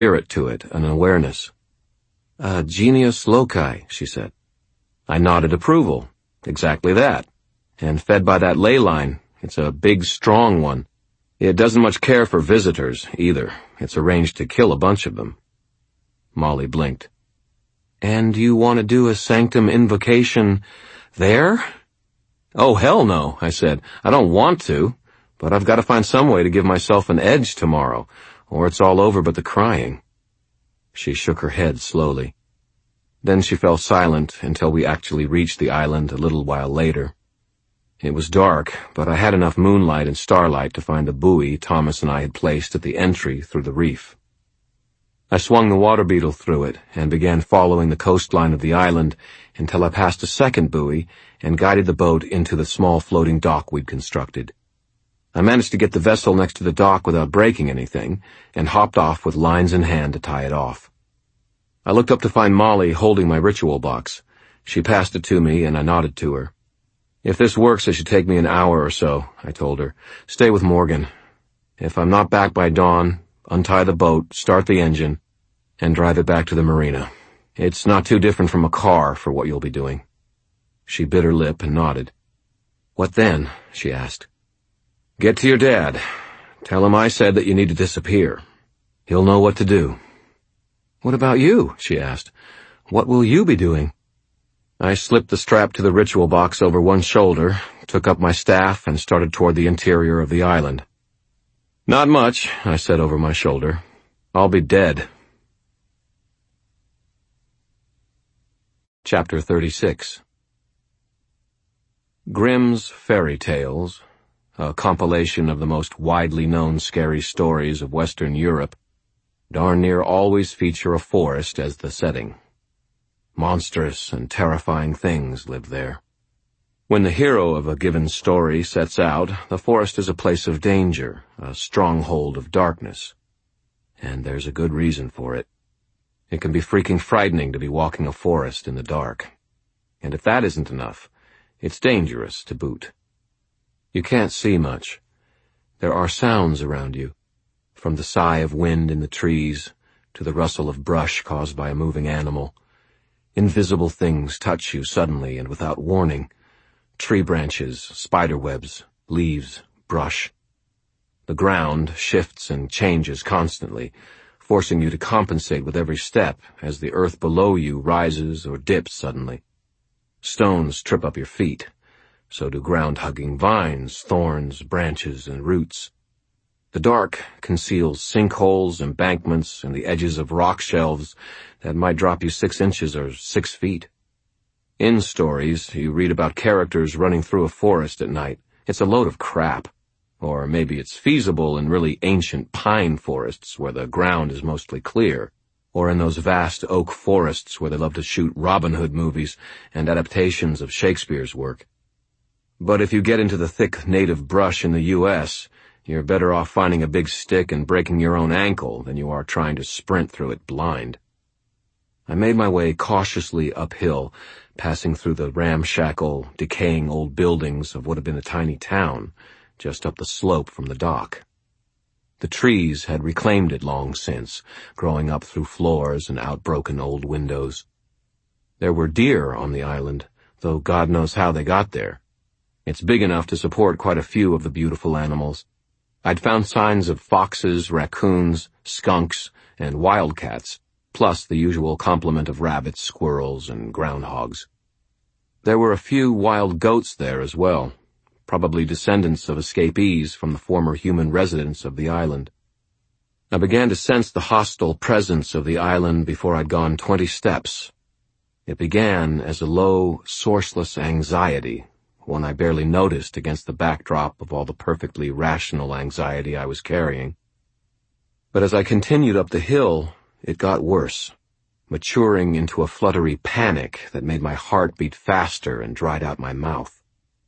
spirit to it, an awareness. Genius loci, she said. I nodded approval. Exactly that. And fed by that ley line, it's a big, strong one. It doesn't much care for visitors, either. It's arranged to kill a bunch of them. Molly blinked. And you want to do a sanctum invocation there? Oh, hell no, I said. I don't want to, but I've got to find some way to give myself an edge tomorrow, or it's all over but the crying. She shook her head slowly. Then she fell silent until we actually reached the island a little while later. It was dark, but I had enough moonlight and starlight to find the buoy Thomas and I had placed at the entry through the reef. I swung the water beetle through it and began following the coastline of the island until I passed a second buoy and guided the boat into the small floating dock we'd constructed. I managed to get the vessel next to the dock without breaking anything and hopped off with lines in hand to tie it off. I looked up to find Molly holding my ritual box. She passed it to me and I nodded to her. If this works, it should take me an hour or so, I told her. Stay with Morgan. If I'm not back by dawn, untie the boat, start the engine, and drive it back to the marina. It's not too different from a car for what you'll be doing. She bit her lip and nodded. What then? She asked. Get to your dad. Tell him I said that you need to disappear. He'll know what to do. What about you? She asked. What will you be doing? I slipped the strap to the ritual box over one shoulder, took up my staff, and started toward the interior of the island. Not much, I said over my shoulder. I'll be dead. Chapter 36. Grimm's Fairy Tales, a compilation of the most widely known scary stories of Western Europe, darn near always feature a forest as the setting. Monstrous and terrifying things live there. When the hero of a given story sets out, the forest is a place of danger, a stronghold of darkness. And there's a good reason for it. It can be freaking frightening to be walking a forest in the dark. And if that isn't enough, it's dangerous to boot. You can't see much. There are sounds around you, from the sigh of wind in the trees to the rustle of brush caused by a moving animal. Invisible things touch you suddenly and without warning. Tree branches, spider webs, leaves, brush. The ground shifts and changes constantly, forcing you to compensate with every step as the earth below you rises or dips suddenly. Stones trip up your feet. So do ground-hugging vines, thorns, branches, and roots. The dark conceals sinkholes, embankments, and the edges of rock shelves that might drop you 6 inches or 6 feet. In stories, you read about characters running through a forest at night. It's a load of crap. Or maybe it's feasible in really ancient pine forests where the ground is mostly clear, or in those vast oak forests where they love to shoot Robin Hood movies and adaptations of Shakespeare's work. But if you get into the thick native brush in the U.S., you're better off finding a big stick and breaking your own ankle than you are trying to sprint through it blind. I made my way cautiously uphill, passing through the ramshackle, decaying old buildings of what had been a tiny town, just up the slope from the dock. The trees had reclaimed it long since, growing up through floors and outbroken old windows. There were deer on the island, though God knows how they got there. It's big enough to support quite a few of the beautiful animals. I'd found signs of foxes, raccoons, skunks, and wildcats, plus the usual complement of rabbits, squirrels, and groundhogs. There were a few wild goats there as well, probably descendants of escapees from the former human residents of the island. I began to sense the hostile presence of the island before I'd gone 20 steps. It began as a low, sourceless anxiety, one I barely noticed against the backdrop of all the perfectly rational anxiety I was carrying. But as I continued up the hill, it got worse, maturing into a fluttery panic that made my heart beat faster and dried out my mouth.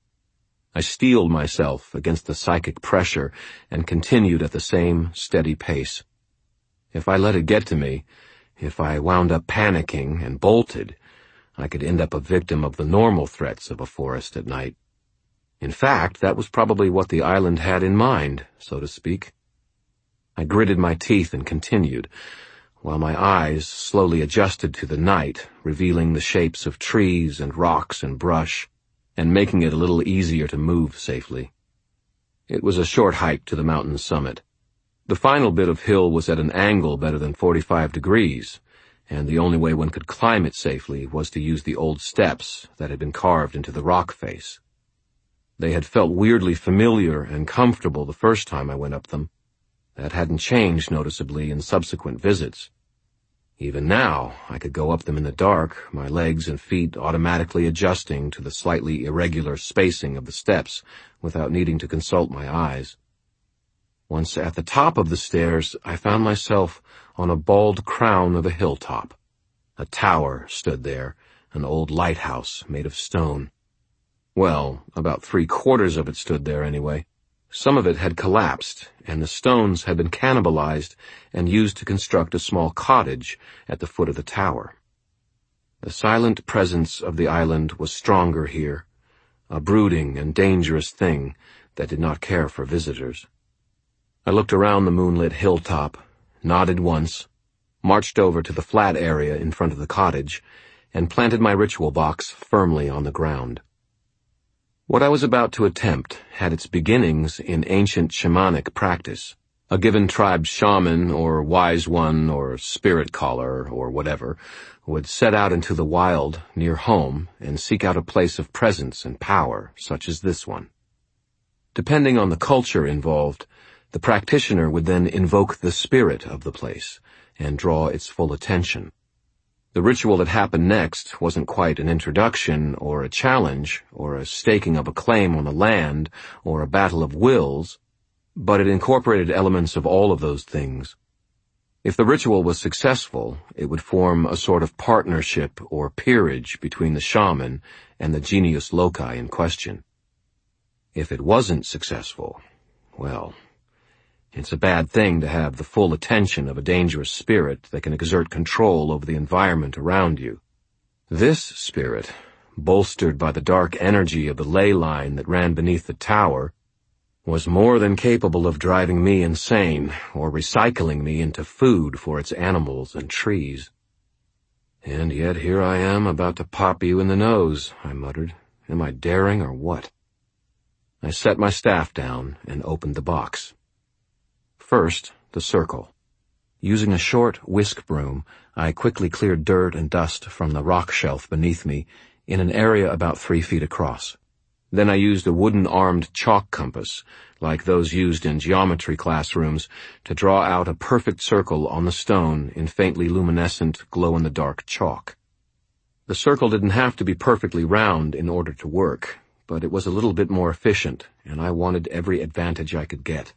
I steeled myself against the psychic pressure and continued at the same steady pace. If I let it get to me, if I wound up panicking and bolted, I could end up a victim of the normal threats of a forest at night. In fact, that was probably what the island had in mind, so to speak. I gritted my teeth and continued. while my eyes slowly adjusted to the night, revealing the shapes of trees and rocks and brush, and making it a little easier to move safely. It was a short hike to the mountain's summit. The final bit of hill was at an angle better than 45 degrees, and the only way one could climb it safely was to use the old steps that had been carved into the rock face. They had felt weirdly familiar and comfortable the first time I went up them. That hadn't changed noticeably in subsequent visits. Even now, I could go up them in the dark, my legs and feet automatically adjusting to the slightly irregular spacing of the steps without needing to consult my eyes. Once at the top of the stairs, I found myself on a bald crown of a hilltop. A tower stood there, an old lighthouse made of stone. Well, about 3/4 of it stood there anyway. Some of it had collapsed, and the stones had been cannibalized and used to construct a small cottage at the foot of the tower. The silent presence of the island was stronger here, a brooding and dangerous thing that did not care for visitors. I looked around the moonlit hilltop, nodded once, marched over to the flat area in front of the cottage, and planted my ritual box firmly on the ground. What I was about to attempt had its beginnings in ancient shamanic practice. A given tribe's shaman or wise one or spirit caller or whatever would set out into the wild near home and seek out a place of presence and power such as this one. Depending on the culture involved, the practitioner would then invoke the spirit of the place and draw its full attention. The ritual that happened next wasn't quite an introduction or a challenge or a staking of a claim on the land or a battle of wills, but it incorporated elements of all of those things. If the ritual was successful, it would form a sort of partnership or peerage between the shaman and the genius loci in question. If it wasn't successful, well, it's a bad thing to have the full attention of a dangerous spirit that can exert control over the environment around you. This spirit, bolstered by the dark energy of the ley line that ran beneath the tower, was more than capable of driving me insane or recycling me into food for its animals and trees. And yet here I am about to pop you in the nose, I muttered. Am I daring or what? I set my staff down and opened the box. First, the circle. Using a short whisk broom, I quickly cleared dirt and dust from the rock shelf beneath me in an area about 3 feet across. Then I used a wooden-armed chalk compass, like those used in geometry classrooms, to draw out a perfect circle on the stone in faintly luminescent, glow-in-the-dark chalk. The circle didn't have to be perfectly round in order to work, but it was a little bit more efficient, and I wanted every advantage I could get.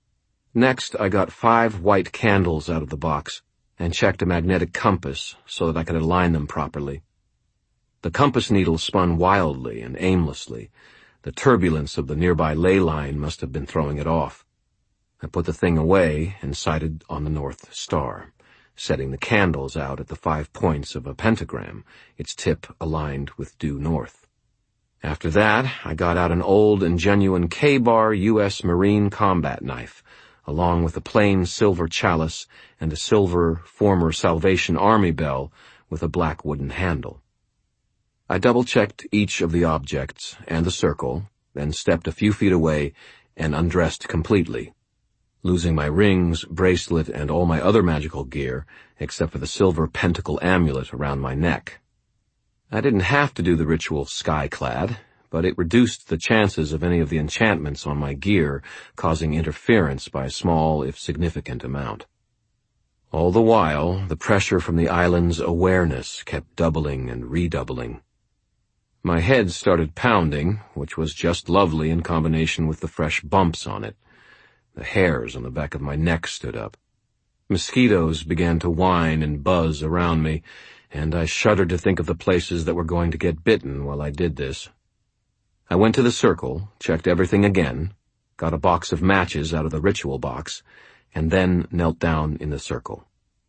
Next, I got 5 white candles out of the box and checked a magnetic compass so that I could align them properly. The compass needle spun wildly and aimlessly. The turbulence of the nearby ley line must have been throwing it off. I put the thing away and sighted on the North Star, setting the candles out at the 5 points of a pentagram, its tip aligned with due north. After that, I got out an old and genuine K-bar U.S. Marine combat knife, along with a plain silver chalice and a silver former Salvation Army bell with a black wooden handle. I double-checked each of the objects and the circle, then stepped a few feet away and undressed completely, losing my rings, bracelet, and all my other magical gear, except for the silver pentacle amulet around my neck. I didn't have to do the ritual sky-clad, but it reduced the chances of any of the enchantments on my gear causing interference by a small, if significant, amount. All the while, the pressure from the island's awareness kept doubling and redoubling. My head started pounding, which was just lovely in combination with the fresh bumps on it. The hairs on the back of my neck stood up. Mosquitoes began to whine and buzz around me, and I shuddered to think of the places that were going to get bitten while I did this. I went to the circle, checked everything again, got a box of matches out of the ritual box, and then knelt down in the circle.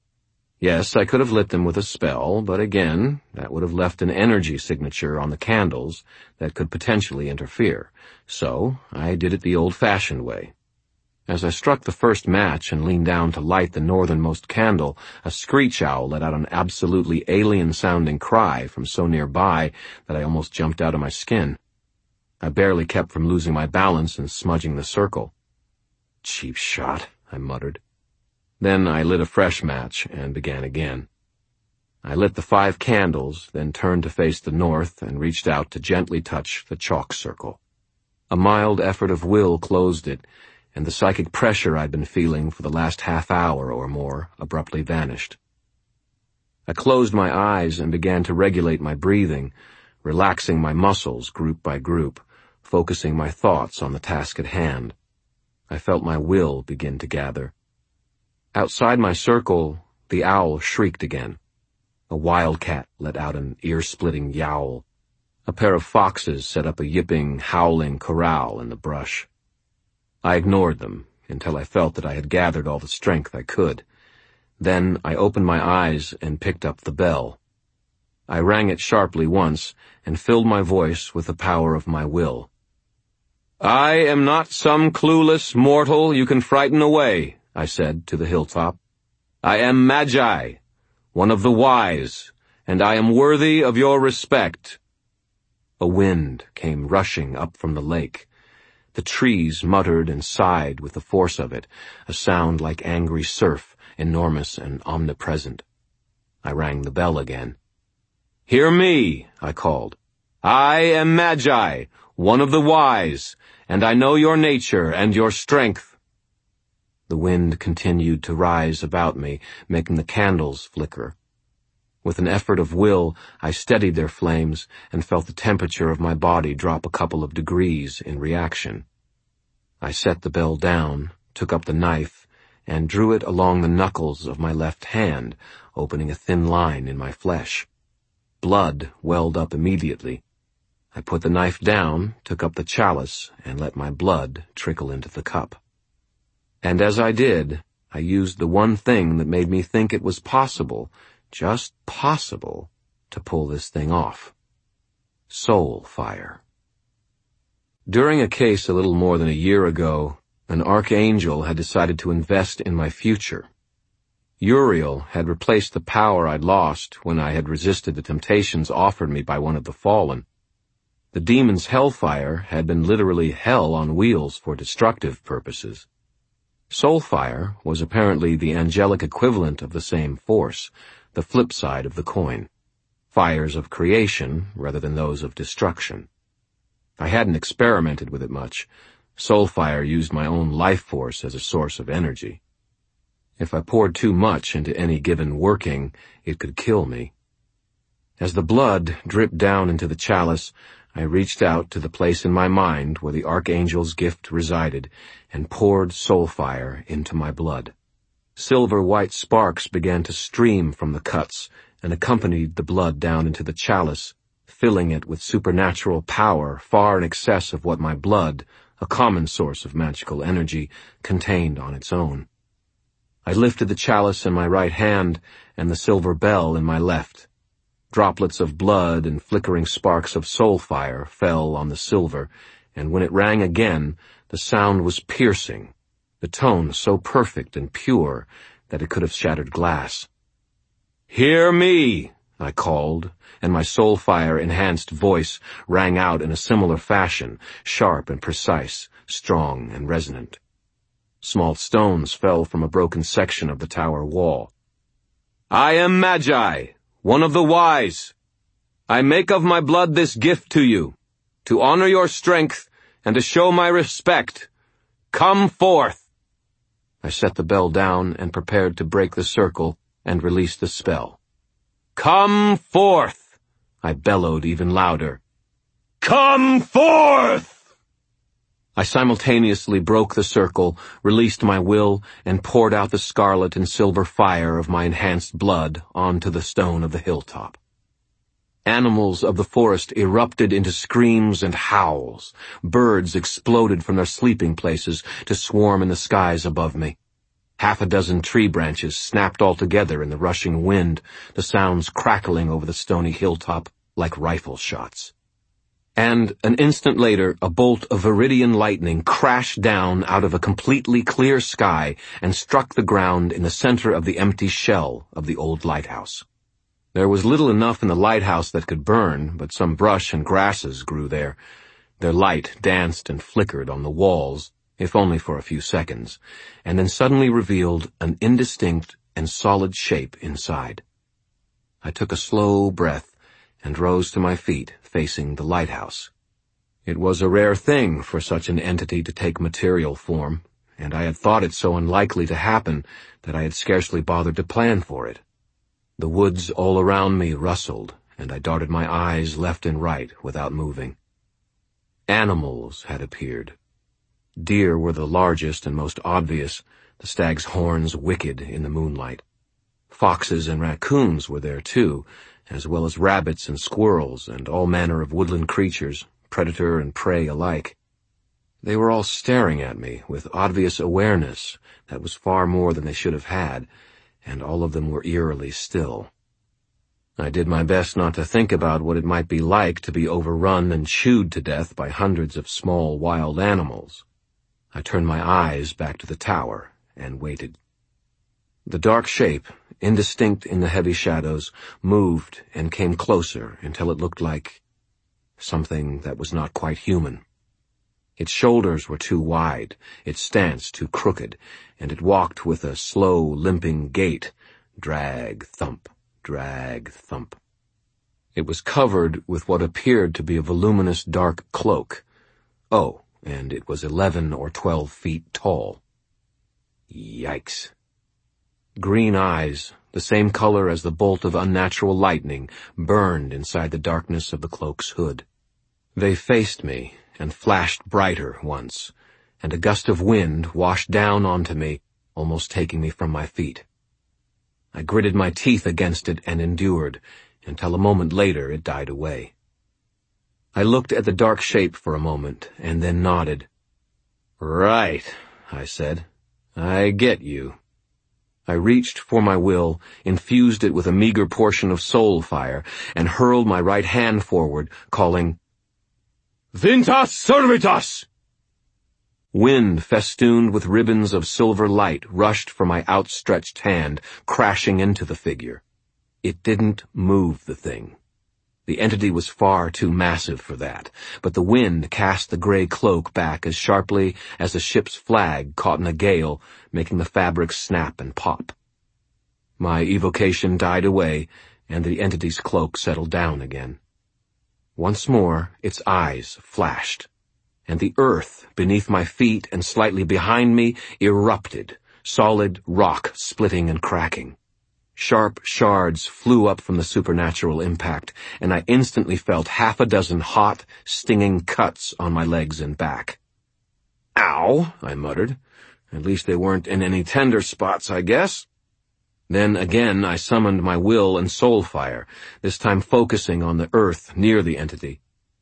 Yes, I could have lit them with a spell, but again, that would have left an energy signature on the candles that could potentially interfere. So I did it the old-fashioned way. As I struck the first match and leaned down to light the northernmost candle, a screech owl let out an absolutely alien-sounding cry from so nearby that I almost jumped out of my skin. I barely kept from losing my balance and smudging the circle. "Cheap shot," I muttered. Then I lit a fresh match and began again. I lit the 5 candles, then turned to face the north and reached out to gently touch the chalk circle. A mild effort of will closed it, and the psychic pressure I'd been feeling for the last half hour or more abruptly vanished. I closed my eyes and began to regulate my breathing, relaxing my muscles group by group, focusing my thoughts on the task at hand. I felt my will begin to gather. Outside my circle, the owl shrieked again. A wildcat let out an ear-splitting yowl. A pair of foxes set up a yipping, howling corral in the brush. I ignored them until I felt that I had gathered all the strength I could. Then I opened my eyes and picked up the bell. I rang it sharply once and filled my voice with the power of my will. "I am not some clueless mortal you can frighten away," I said to the hilltop. "I am Magi, one of the wise, and I am worthy of your respect." A wind came rushing up from the lake. The trees muttered and sighed with the force of it, a sound like angry surf, enormous and omnipresent. I rang the bell again. "Hear me," I called. "I am Magi, one of the wise, and I know your nature and your strength." The wind continued to rise about me, making the candles flicker. With an effort of will, I steadied their flames and felt the temperature of my body drop a couple of degrees in reaction. I set the bell down, took up the knife, and drew it along the knuckles of my left hand, opening a thin line in my flesh. Blood welled up immediately. I put the knife down, took up the chalice, and let my blood trickle into the cup. And as I did, I used the one thing that made me think it was possible, just possible, to pull this thing off. Soul fire. During a case a little more than a year ago, an archangel had decided to invest in my future. Uriel had replaced the power I'd lost when I had resisted the temptations offered me by one of the fallen. The demon's hellfire had been literally hell on wheels for destructive purposes. Soulfire was apparently the angelic equivalent of the same force, the flip side of the coin. Fires of creation rather than those of destruction. I hadn't experimented with it much. Soulfire used my own life force as a source of energy. If I poured too much into any given working, it could kill me. As the blood dripped down into the chalice, I reached out to the place in my mind where the archangel's gift resided and poured soulfire into my blood. Silver-white sparks began to stream from the cuts and accompanied the blood down into the chalice, filling it with supernatural power far in excess of what my blood, a common source of magical energy, contained on its own. I lifted the chalice in my right hand and the silver bell in my left. Droplets of blood and flickering sparks of soul fire fell on the silver, and when it rang again, the sound was piercing, the tone so perfect and pure that it could have shattered glass. "Hear me," I called, and my soul fire-enhanced voice rang out in a similar fashion, sharp and precise, strong and resonant. Small stones fell from a broken section of the tower wall. "I am Magi, one of the wise. I make of my blood this gift to you, to honor your strength and to show my respect. Come forth." I set the bell down and prepared to break the circle and release the spell. "Come forth!" I bellowed even louder. "Come forth!" I simultaneously broke the circle, released my will, and poured out the scarlet and silver fire of my enhanced blood onto the stone of the hilltop. Animals of the forest erupted into screams and howls. Birds exploded from their sleeping places to swarm in the skies above me. Half a dozen tree branches snapped all together in the rushing wind, the sounds crackling over the stony hilltop like rifle shots. And an instant later, a bolt of viridian lightning crashed down out of a completely clear sky and struck the ground in the center of the empty shell of the old lighthouse. There was little enough in the lighthouse that could burn, but some brush and grasses grew there. Their light danced and flickered on the walls, if only for a few seconds, and then suddenly revealed an indistinct and solid shape inside. I took a slow breath and rose to my feet, facing the lighthouse. It was a rare thing for such an entity to take material form, and I had thought it so unlikely to happen that I had scarcely bothered to plan for it. The woods all around me rustled, and I darted my eyes left and right without moving. Animals had appeared. Deer were the largest and most obvious, the stag's horns wicked in the moonlight. Foxes and raccoons were there too, as well as rabbits and squirrels and all manner of woodland creatures, predator and prey alike. They were all staring at me with obvious awareness that was far more than they should have had, and all of them were eerily still. I did my best not to think about what it might be like to be overrun and chewed to death by hundreds of small wild animals. I turned my eyes back to the tower and waited. The dark shape, indistinct in the heavy shadows, moved and came closer until it looked like something that was not quite human. Its shoulders were too wide, its stance too crooked, and it walked with a slow, limping gait, drag, thump, drag, thump. It was covered with what appeared to be a voluminous dark cloak. Oh, and it was 11 or 12 feet tall. Yikes. Green eyes, the same color as the bolt of unnatural lightning, burned inside the darkness of the cloak's hood. They faced me and flashed brighter once, and a gust of wind washed down onto me, almost taking me from my feet. I gritted my teeth against it and endured, until a moment later it died away. I looked at the dark shape for a moment, and then nodded. "Right," I said. "I get you." I reached for my will, infused it with a meager portion of soul fire, and hurled my right hand forward, calling, "Vintas Servitas!" Wind festooned with ribbons of silver light rushed from my outstretched hand, crashing into the figure. It didn't move the thing. The entity was far too massive for that, but the wind cast the gray cloak back as sharply as a ship's flag caught in a gale, making the fabric snap and pop. My evocation died away, and the entity's cloak settled down again. Once more, its eyes flashed, and the earth beneath my feet and slightly behind me erupted, solid rock splitting and cracking. Sharp shards flew up from the supernatural impact, and I instantly felt half a dozen hot, stinging cuts on my legs and back. "Ow," I muttered. "At least they weren't in any tender spots, I guess." Then again I summoned my will and soul fire, this time focusing on the earth near the entity.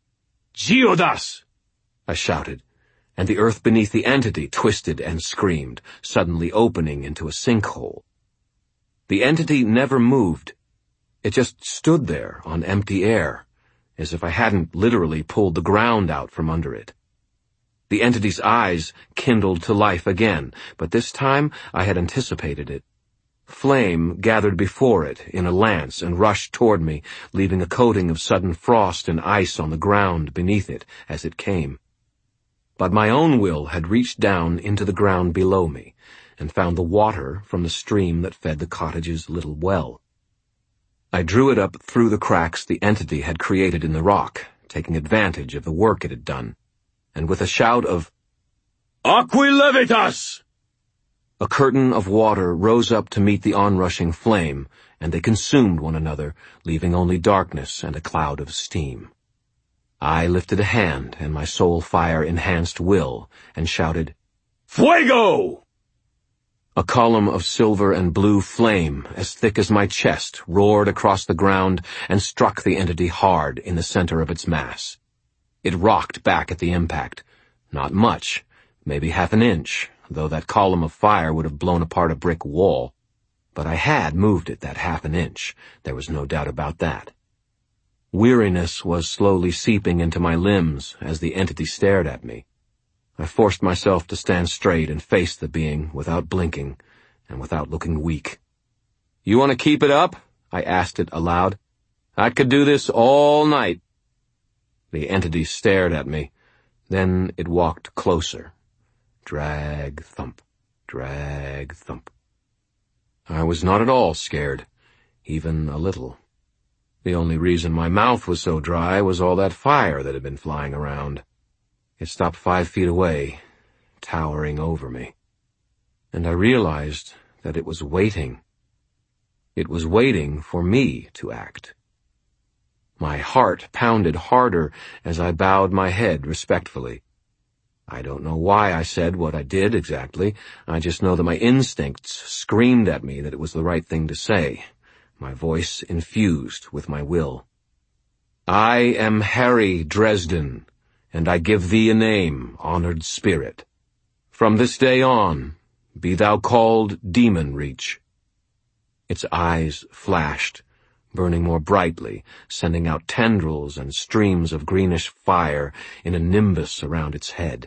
"Geodas!" I shouted, and the earth beneath the entity twisted and screamed, suddenly opening into a sinkhole. The entity never moved. It just stood there on empty air, as if I hadn't literally pulled the ground out from under it. The entity's eyes kindled to life again, but this time I had anticipated it. Flame gathered before it in a lance and rushed toward me, leaving a coating of sudden frost and ice on the ground beneath it as it came. But my own will had reached down into the ground below me, and found the water from the stream that fed the cottage's little well. I drew it up through the cracks the entity had created in the rock, taking advantage of the work it had done, and with a shout of, "Aqui levitas!" a curtain of water rose up to meet the onrushing flame, and they consumed one another, leaving only darkness and a cloud of steam. I lifted a hand and my soul fire-enhanced will, and shouted, "Fuego!" A column of silver and blue flame, as thick as my chest, roared across the ground and struck the entity hard in the center of its mass. It rocked back at the impact. Not much, maybe half an inch, though that column of fire would have blown apart a brick wall. But I had moved it that half an inch. There was no doubt about that. Weariness was slowly seeping into my limbs as the entity stared at me. I forced myself to stand straight and face the being without blinking and without looking weak. "You want to keep it up?" I asked it aloud. "I could do this all night." The entity stared at me. Then it walked closer. Drag, thump, drag, thump. I was not at all scared, even a little. The only reason my mouth was so dry was all that fire that had been flying around. It stopped 5 feet away, towering over me. And I realized that it was waiting. It was waiting for me to act. My heart pounded harder as I bowed my head respectfully. I don't know why I said what I did exactly. I just know that my instincts screamed at me that it was the right thing to say, my voice infused with my will. "I am Harry Dresden, and I give thee a name, honored spirit. From this day on, be thou called Demon Reach." Its eyes flashed, burning more brightly, sending out tendrils and streams of greenish fire in a nimbus around its head.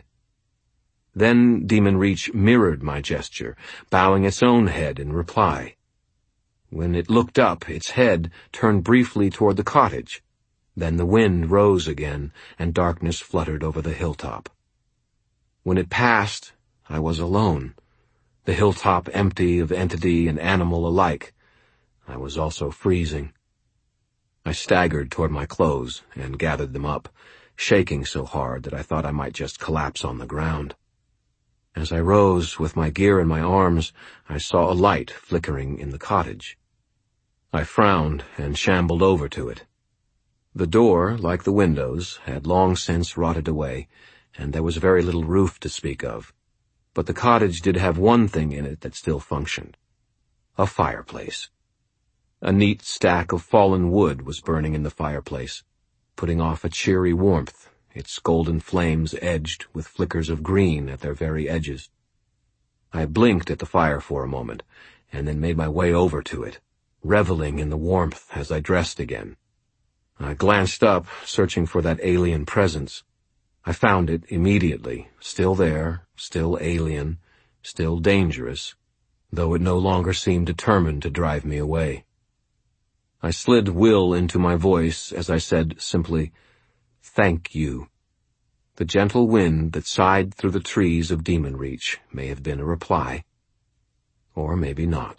Then Demon Reach mirrored my gesture, bowing its own head in reply. When it looked up, its head turned briefly toward the cottage. Then the wind rose again, and darkness fluttered over the hilltop. When it passed, I was alone, the hilltop empty of entity and animal alike. I was also freezing. I staggered toward my clothes and gathered them up, shaking so hard that I thought I might just collapse on the ground. As I rose with my gear in my arms, I saw a light flickering in the cottage. I frowned and shambled over to it. The door, like the windows, had long since rotted away, and there was very little roof to speak of. But the cottage did have one thing in it that still functioned: a fireplace. A neat stack of fallen wood was burning in the fireplace, putting off a cheery warmth, its golden flames edged with flickers of green at their very edges. I blinked at the fire for a moment, and then made my way over to it, reveling in the warmth as I dressed again. I glanced up, searching for that alien presence. I found it immediately, still there, still alien, still dangerous, though it no longer seemed determined to drive me away. I slid will into my voice as I said simply, "Thank you." The gentle wind that sighed through the trees of Demon Reach may have been a reply, or maybe not.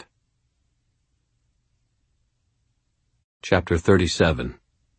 Chapter 37.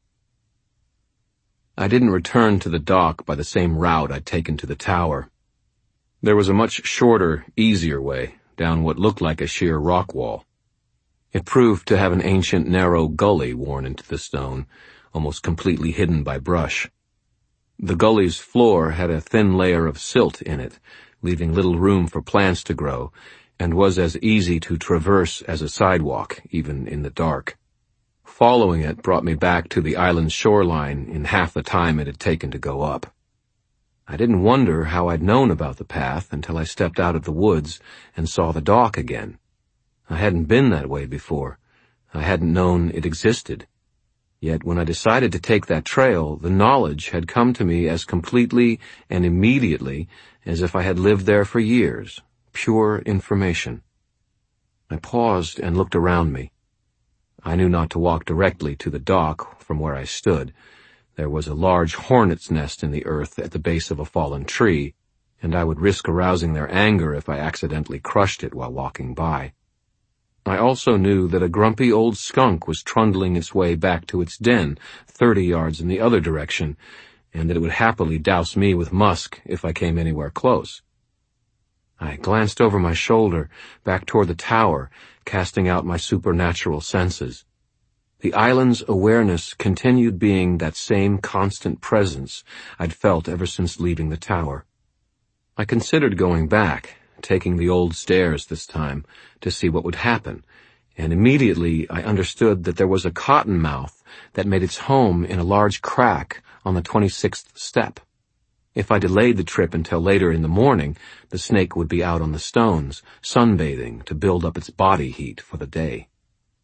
I didn't return to the dock by the same route I'd taken to the tower. There was a much shorter, easier way, down what looked like a sheer rock wall. It proved to have an ancient narrow gully worn into the stone, almost completely hidden by brush. The gully's floor had a thin layer of silt in it, leaving little room for plants to grow, and was as easy to traverse as a sidewalk, even in the dark. Following it brought me back to the island's shoreline in half the time it had taken to go up. I didn't wonder how I'd known about the path until I stepped out of the woods and saw the dock again. I hadn't been that way before. I hadn't known it existed. Yet when I decided to take that trail, the knowledge had come to me as completely and immediately as if I had lived there for years. Pure information. I paused and looked around me. I knew not to walk directly to the dock from where I stood. There was a large hornet's nest in the earth at the base of a fallen tree, and I would risk arousing their anger if I accidentally crushed it while walking by. I also knew that a grumpy old skunk was trundling its way back to its den 30 yards in the other direction, and that it would happily douse me with musk if I came anywhere close. I glanced over my shoulder, back toward the tower, casting out my supernatural senses. The island's awareness continued being that same constant presence I'd felt ever since leaving the tower. I considered going back, taking the old stairs this time, to see what would happen, and immediately I understood that there was a cottonmouth that made its home in a large crack on the 26th step. If I delayed the trip until later in the morning, the snake would be out on the stones, sunbathing to build up its body heat for the day.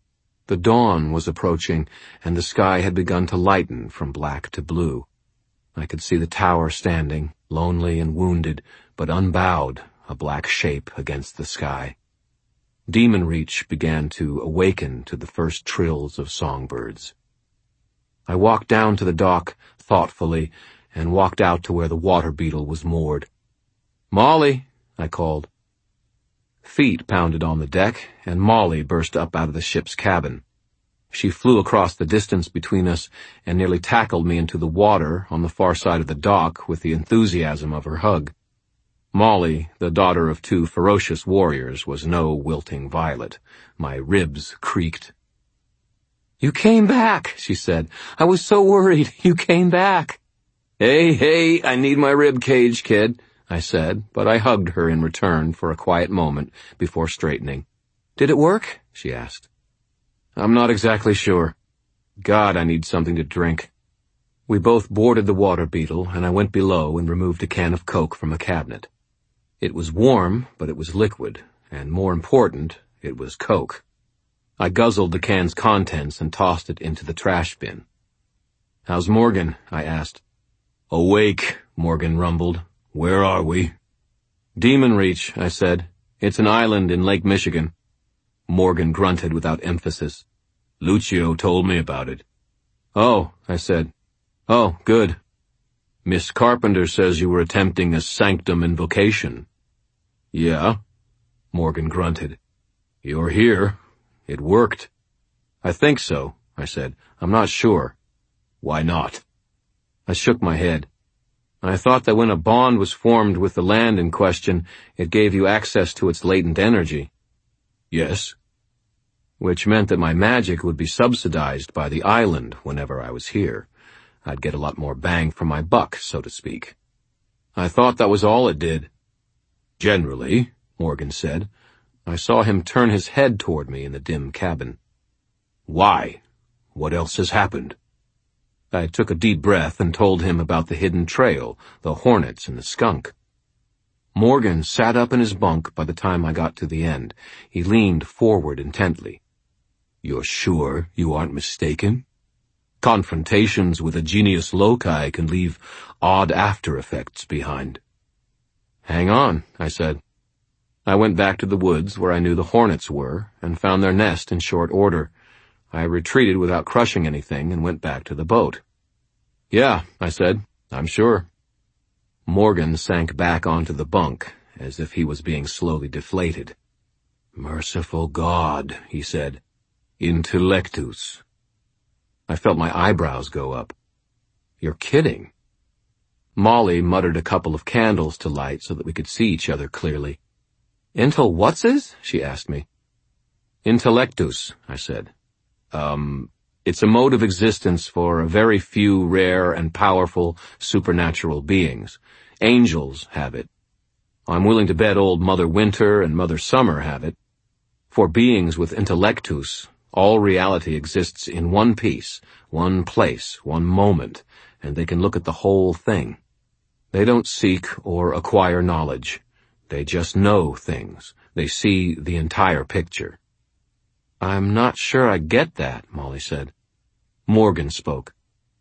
The dawn was approaching, and the sky had begun to lighten from black to blue. I could see the tower standing, lonely and wounded, but unbowed, a black shape against the sky. Demon Reach began to awaken to the first trills of songbirds. I walked down to the dock, thoughtfully, and walked out to where the water beetle was moored. "Molly," I called. Feet pounded on the deck, and Molly burst up out of the ship's cabin. She flew across the distance between us and nearly tackled me into the water on the far side of the dock with the enthusiasm of her hug. Molly, the daughter of two ferocious warriors, was no wilting violet. My ribs creaked. "You came back," she said. "I was so worried. You came back." Hey, I need my rib cage, kid," I said, but I hugged her in return for a quiet moment before straightening. "Did it work?" she asked. "I'm not exactly sure. God, I need something to drink." We both boarded the water beetle, and I went below and removed a can of Coke from a cabinet. It was warm, but it was liquid, and more important, it was Coke. I guzzled the can's contents and tossed it into the trash bin. "How's Morgan?" I asked. "Awake," Morgan rumbled. "Where are we?" "Demon Reach," I said. "It's an island in Lake Michigan." Morgan grunted without emphasis. "Lucio told me about it." "Oh," I said. "Oh, good." "Miss Carpenter says you were attempting a sanctum invocation." "Yeah," Morgan grunted. "You're here. It worked." "I think so," I said. "I'm not sure." "Why not?" I shook my head. "I thought that when a bond was formed with the land in question, it gave you access to its latent energy." "Yes." "Which meant that my magic would be subsidized by the island whenever I was here. I'd get a lot more bang for my buck, so to speak." "I thought that was all it did." "Generally," Morgan said. I saw him turn his head toward me in the dim cabin. "Why? What else has happened?" I took a deep breath and told him about the hidden trail, the hornets and the skunk. Morgan sat up in his bunk by the time I got to the end. He leaned forward intently. "You're sure you aren't mistaken? Confrontations with a genius loci can leave odd after-effects behind." "Hang on," I said. I went back to the woods where I knew the hornets were and found their nest in short order. I retreated without crushing anything and went back to the boat. "Yeah," I said, "I'm sure." Morgan sank back onto the bunk, as if he was being slowly deflated. "Merciful God," he said. "Intellectus." I felt my eyebrows go up. "You're kidding." Molly muttered a couple of candles to light so that we could see each other clearly. "Intel what's-is?" she asked me. "Intellectus," I said. It's a mode of existence for a very few rare and powerful supernatural beings. Angels have it. I'm willing to bet old Mother Winter and Mother Summer have it. For beings with intellectus, all reality exists in one piece, one place, one moment, and they can look at the whole thing. They don't seek or acquire knowledge. They just know things. They see the entire picture. "I'm not sure I get that," Molly said. Morgan spoke.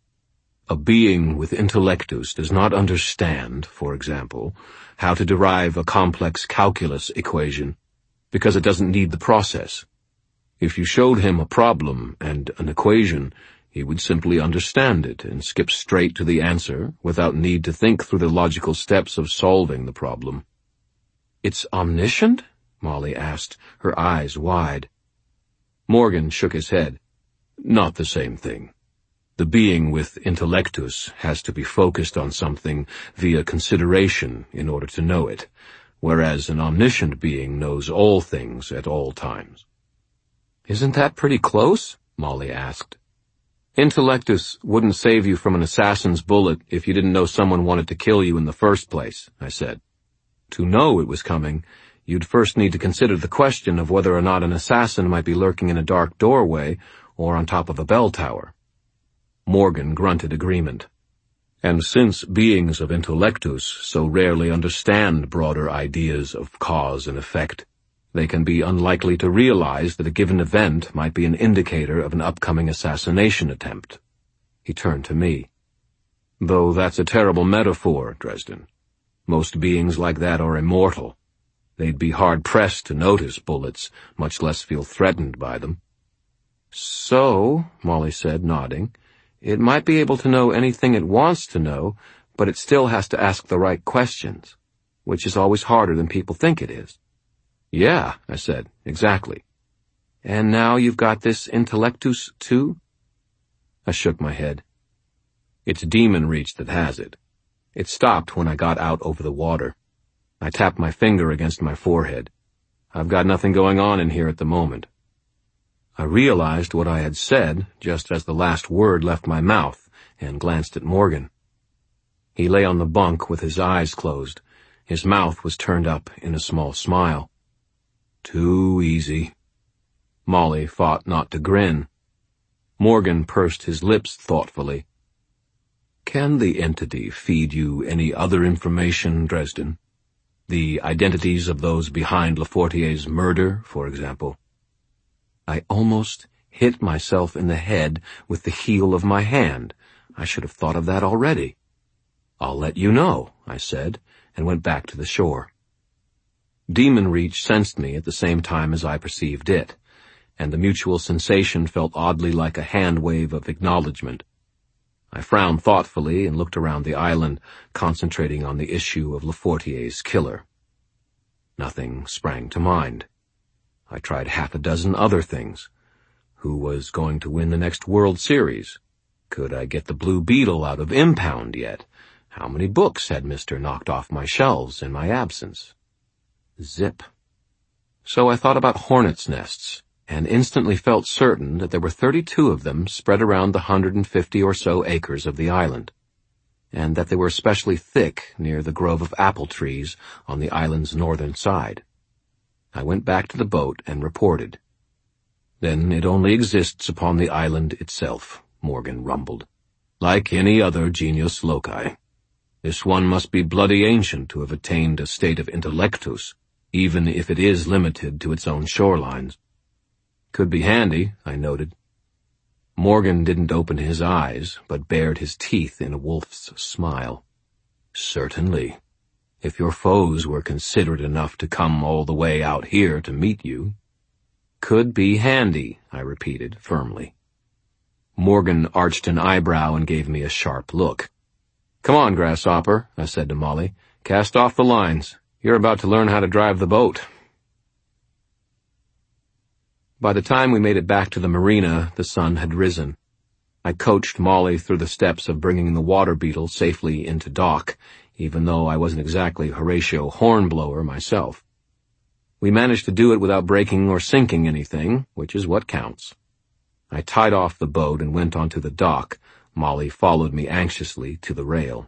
"A being with intellectus does not understand, for example, how to derive a complex calculus equation, because it doesn't need the process. If you showed him a problem and an equation, he would simply understand it and skip straight to the answer without need to think through the logical steps of solving the problem." "It's omniscient?" Molly asked, her eyes wide. Morgan shook his head. "Not the same thing. The being with intellectus has to be focused on something via consideration in order to know it, whereas an omniscient being knows all things at all times." "Isn't that pretty close?" Molly asked. "Intellectus wouldn't save you from an assassin's bullet if you didn't know someone wanted to kill you in the first place," I said. "To know it was coming, you'd first need to consider the question of whether or not an assassin might be lurking in a dark doorway or on top of a bell tower." Morgan grunted agreement. "And since beings of intellectus so rarely understand broader ideas of cause and effect, They can be unlikely to realize that a given event might be an indicator of an upcoming assassination attempt. He turned to me. Though that's a terrible metaphor, Dresden. Most beings like that are immortal. They'd be hard-pressed to notice bullets, much less feel threatened by them. So, Molly said, nodding, it might be able to know anything it wants to know, but it still has to ask the right questions, which is always harder than people think it is. Yeah, I said, exactly. And now you've got this intellectus, too? I shook my head. It's demon reach that has it. It stopped when I got out over the water. I tapped my finger against my forehead. I've got nothing going on in here at the moment. I realized what I had said just as the last word left my mouth and glanced at Morgan. He lay on the bunk with his eyes closed. His mouth was turned up in a small smile. Too easy. Molly fought not to grin. Morgan pursed his lips thoughtfully. Can the entity feed you any other information, Dresden? The identities of those behind Lafortier's murder, for example? I almost hit myself in the head with the heel of my hand. I should have thought of that already. I'll let you know, I said, and went back to the shore. Demon Reach sensed me at the same time as I perceived it, and the mutual sensation felt oddly like a hand wave of acknowledgement. I frowned thoughtfully and looked around the island, concentrating on the issue of Lafortier's killer. Nothing sprang to mind. I tried half a dozen other things. Who was going to win the next World Series? Could I get the Blue Beetle out of impound yet? How many books had Mr. knocked off my shelves in my absence? Zip. So I thought about hornets' nests, and instantly felt certain that there were 32 of them spread around the 150 or so acres of the island, and that they were especially thick near the grove of apple trees on the island's northern side. I went back to the boat and reported. Then it only exists upon the island itself, Morgan rumbled. Like any other genius loci. This one must be bloody ancient to have attained a state of intellectus, even if it is limited to its own shorelines. Could be handy, I noted. Morgan didn't open his eyes, but bared his teeth in a wolf's smile. Certainly. If your foes were considerate enough to come all the way out here to meet you. Could be handy, I repeated firmly. Morgan arched an eyebrow and gave me a sharp look. Come on, Grasshopper, I said to Molly. Cast off the lines. You're about to learn how to drive the boat. By the time we made it back to the marina, the sun had risen. I coached Molly through the steps of bringing the water beetle safely into dock, even though I wasn't exactly Horatio Hornblower myself. We managed to do it without breaking or sinking anything, which is what counts. I tied off the boat and went onto the dock. Molly followed me anxiously to the rail.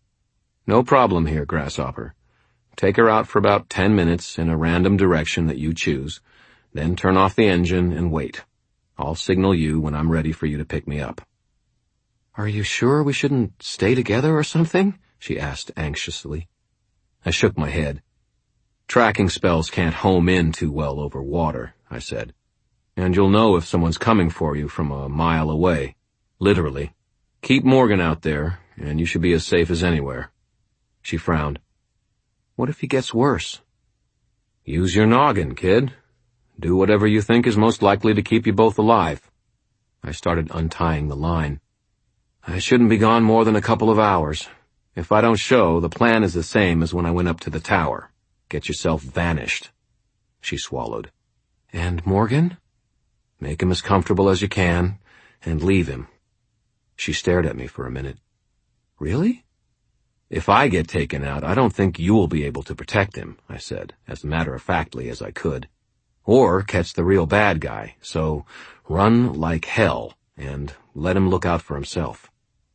No problem here, Grasshopper. Take her out for about 10 minutes in a random direction that you choose. Then turn off the engine and wait. I'll signal you when I'm ready for you to pick me up. Are you sure we shouldn't stay together or something? She asked anxiously. I shook my head. Tracking spells can't home in too well over water, I said. And you'll know if someone's coming for you from a mile away. Literally. Keep Morgan out there, and you should be as safe as anywhere. She frowned. What if he gets worse? Use your noggin, kid. Do whatever you think is most likely to keep you both alive. I started untying the line. I shouldn't be gone more than a couple of hours. If I don't show, the plan is the same as when I went up to the tower. Get yourself vanished. She swallowed. And Morgan? Make him as comfortable as you can, and leave him. She stared at me for a minute. Really? If I get taken out, I don't think you'll be able to protect him, I said, as matter-of-factly as I could. Or catch the real bad guy, so run like hell, and let him look out for himself.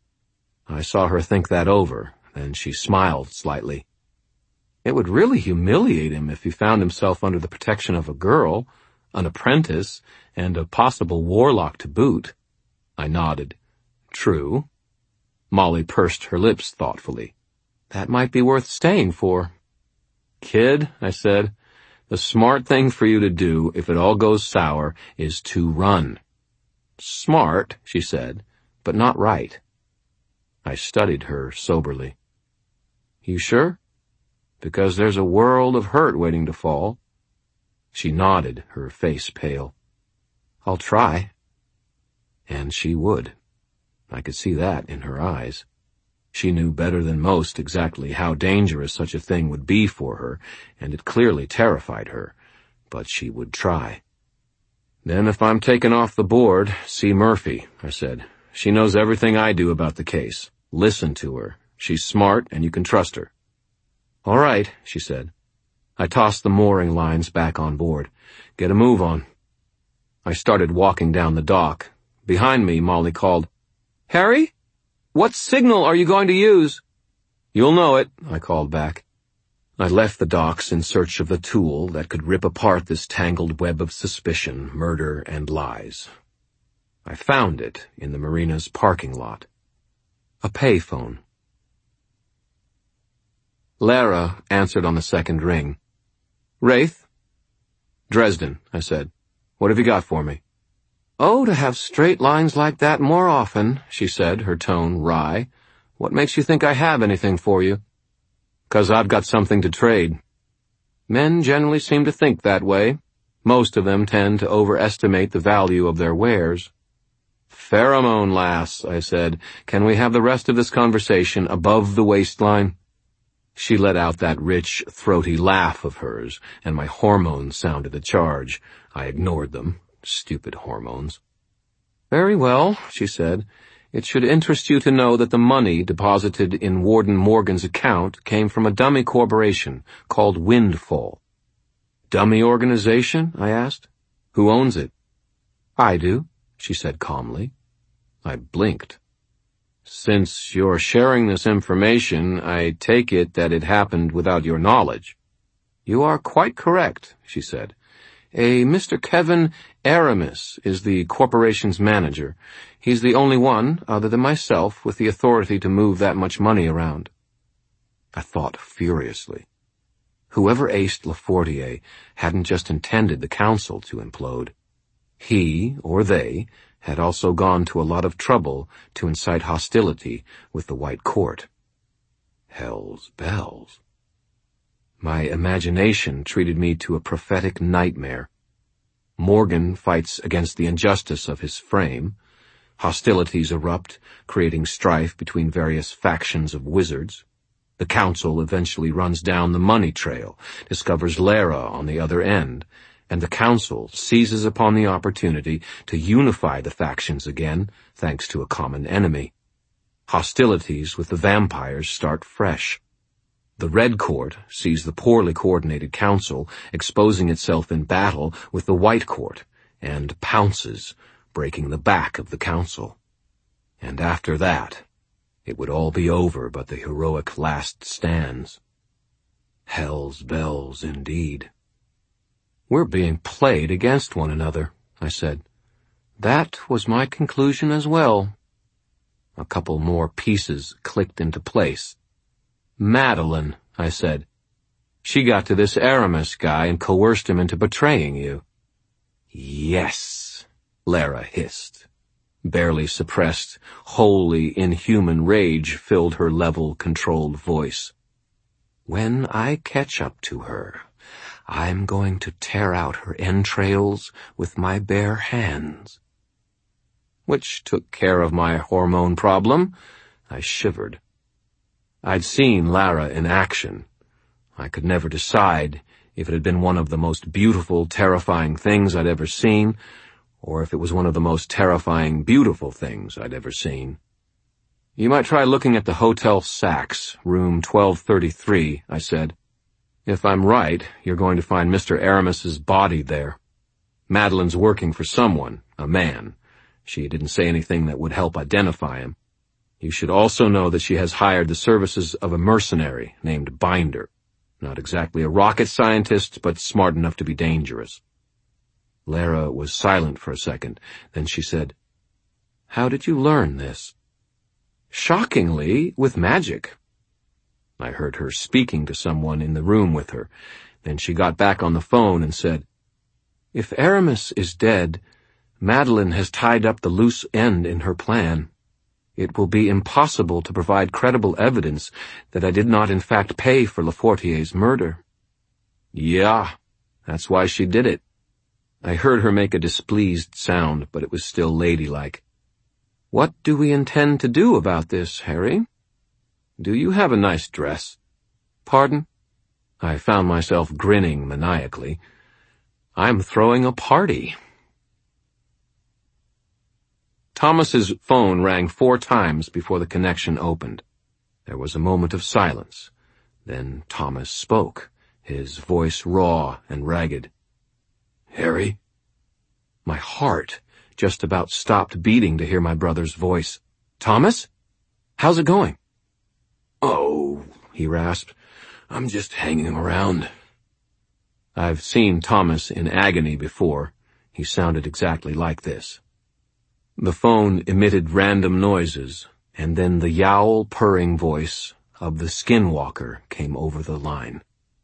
I saw her think that over, then she smiled slightly. It would really humiliate him if he found himself under the protection of a girl, an apprentice, and a possible warlock to boot. I nodded. True. Molly pursed her lips thoughtfully. That might be worth staying for. Kid, I said, The smart thing for you to do, if it all goes sour, is to run. Smart, she said, but not right. I studied her soberly. You sure? Because there's a world of hurt waiting to fall. She nodded, her face pale. I'll try. And she would. I could see that in her eyes. She knew better than most exactly how dangerous such a thing would be for her, and it clearly terrified her, but she would try. Then if I'm taken off the board, see Murphy, I said. She knows everything I do about the case. Listen to her. She's smart, and you can trust her. All right, she said. I tossed the mooring lines back on board. Get a move on. I started walking down the dock. Behind me, Molly called, Harry? What signal are you going to use? You'll know it, I called back. I left the docks in search of the tool that could rip apart this tangled web of suspicion, murder, and lies. I found it in the marina's parking lot. A payphone. Lara answered on the second ring. Wraith? Dresden, I said. What have you got for me? Oh, to have straight lines like that more often, she said, her tone wry. What makes you think I have anything for you? 'Cause I've got something to trade. Men generally seem to think that way. Most of them tend to overestimate the value of their wares. Pheromone, lass, I said. Can we have the rest of this conversation above the waistline? She let out that rich, throaty laugh of hers, and my hormones sounded a charge. I ignored them. Stupid hormones. Very well, she said. It should interest you to know that the money deposited in Warden Morgan's account came from a dummy corporation called Windfall. Dummy organization? I asked. Who owns it? I do, she said calmly. I blinked. Since you're sharing this information, I take it that it happened without your knowledge. You are quite correct, she said. A Mr. Kevin Aramis is the corporation's manager. He's the only one, other than myself, with the authority to move that much money around. I thought furiously. Whoever aced Lafortier hadn't just intended the council to implode. He, or they, had also gone to a lot of trouble to incite hostility with the White Court. Hell's bells. My imagination treated me to a prophetic nightmare. Morgan fights against the injustice of his frame. Hostilities erupt, creating strife between various factions of wizards. The council eventually runs down the money trail, discovers Lara on the other end, and the council seizes upon the opportunity to unify the factions again, thanks to a common enemy. Hostilities with the vampires start fresh. The Red Court sees the poorly coordinated council exposing itself in battle with the White Court and pounces, breaking the back of the council. And after that, it would all be over but the heroic last stands. Hell's bells indeed. We're being played against one another, I said. That was my conclusion as well. A couple more pieces clicked into place. Madeline, I said. She got to this Aramis guy and coerced him into betraying you. Yes, Lara hissed. Barely suppressed, wholly inhuman rage filled her level, controlled voice. When I catch up to her, I'm going to tear out her entrails with my bare hands. Which took care of my hormone problem. I shivered. I'd seen Lara in action. I could never decide if it had been one of the most beautiful, terrifying things I'd ever seen, or if it was one of the most terrifying, beautiful things I'd ever seen. You might try looking at the Hotel Saxe, room 1233, I said. If I'm right, you're going to find Mr. Aramis's body there. Madeline's working for someone, a man. She didn't say anything that would help identify him. You should also know that she has hired the services of a mercenary named Binder. Not exactly a rocket scientist, but smart enough to be dangerous. Lara was silent for a second. Then she said, How did you learn this? Shockingly, with magic. I heard her speaking to someone in the room with her. Then she got back on the phone and said, "If Aramis is dead, Madeleine has tied up the loose end in her plan. It will be impossible to provide credible evidence that I did not in fact pay for Lafortier's murder." "Yeah, that's why she did it." I heard her make a displeased sound, but it was still ladylike. "What do we intend to do about this, Harry? Do you have a nice dress?" "Pardon?" I found myself grinning maniacally. "I'm throwing a party." Thomas's phone rang 4 times before the connection opened. There was a moment of silence. Then Thomas spoke, his voice raw and ragged. "Harry?" My heart just about stopped beating to hear my brother's voice. "Thomas? How's it going?" "Oh," he rasped, "I'm just hanging around." I've seen Thomas in agony before. He sounded exactly like this. The phone emitted random noises, and then the yowl purring voice of the skinwalker came over the line.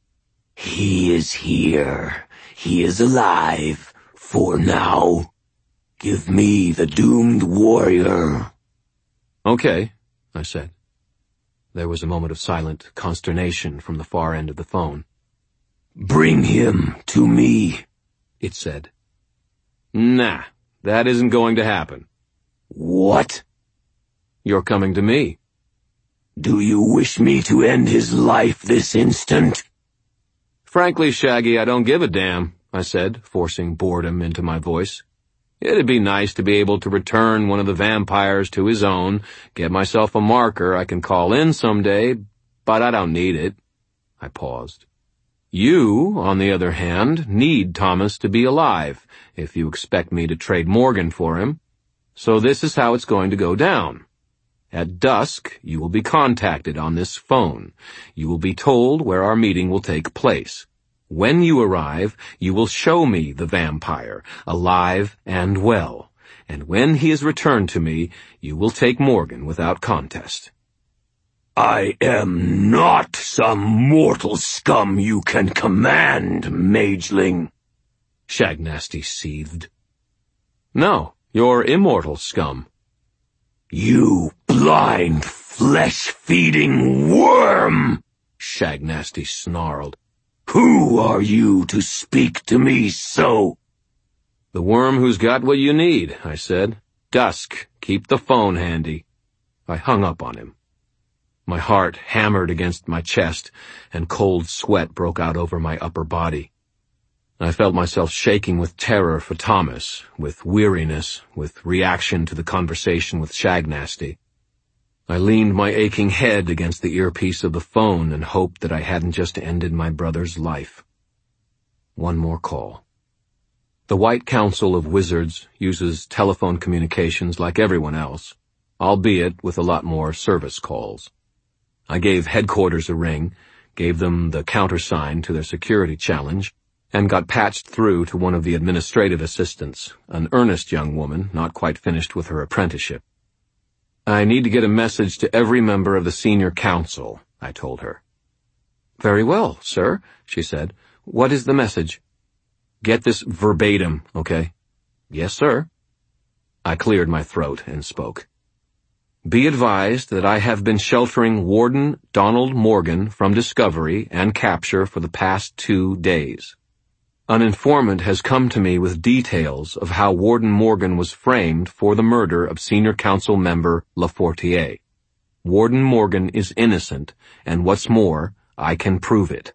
"He is here. He is alive. For now. Give me the doomed warrior." "Okay," I said. There was a moment of silent consternation from the far end of the phone. "Bring him to me," it said. "Nah, that isn't going to happen." "What?" "You're coming to me." "Do you wish me to end his life this instant?" "Frankly, Shaggy, I don't give a damn," I said, forcing boredom into my voice. "It'd be nice to be able to return one of the vampires to his own, get myself a marker I can call in someday, but I don't need it." I paused. "You, on the other hand, need Thomas to be alive, if you expect me to trade Morgan for him. So this is how it's going to go down. At dusk, you will be contacted on this phone. You will be told where our meeting will take place. When you arrive, you will show me the vampire, alive and well, and when he is returned to me, you will take Morgan without contest." "I am not some mortal scum you can command, mageling," Shagnasty seethed. "No, you're immortal scum." "You blind, flesh-feeding worm," Shagnasty snarled. "Who are you to speak to me so?" "The worm who's got what you need," I said. "Dusk, keep the phone handy." I hung up on him. My heart hammered against my chest, and cold sweat broke out over my upper body. I felt myself shaking with terror for Thomas, with weariness, with reaction to the conversation with Shagnasty. I leaned my aching head against the earpiece of the phone and hoped that I hadn't just ended my brother's life. One more call. The White Council of Wizards uses telephone communications like everyone else, albeit with a lot more service calls. I gave headquarters a ring, gave them the countersign to their security challenge, and got patched through to one of the administrative assistants, an earnest young woman not quite finished with her apprenticeship. "I need to get a message to every member of the senior council," I told her. "Very well, sir," she said. "What is the message?" "Get this verbatim, okay?" "Yes, sir." I cleared my throat and spoke. "Be advised that I have been sheltering Warden Donald Morgan from discovery and capture for the past 2 days. An informant has come to me with details of how Warden Morgan was framed for the murder of Senior Council member Lafortier. Warden Morgan is innocent, and what's more, I can prove it.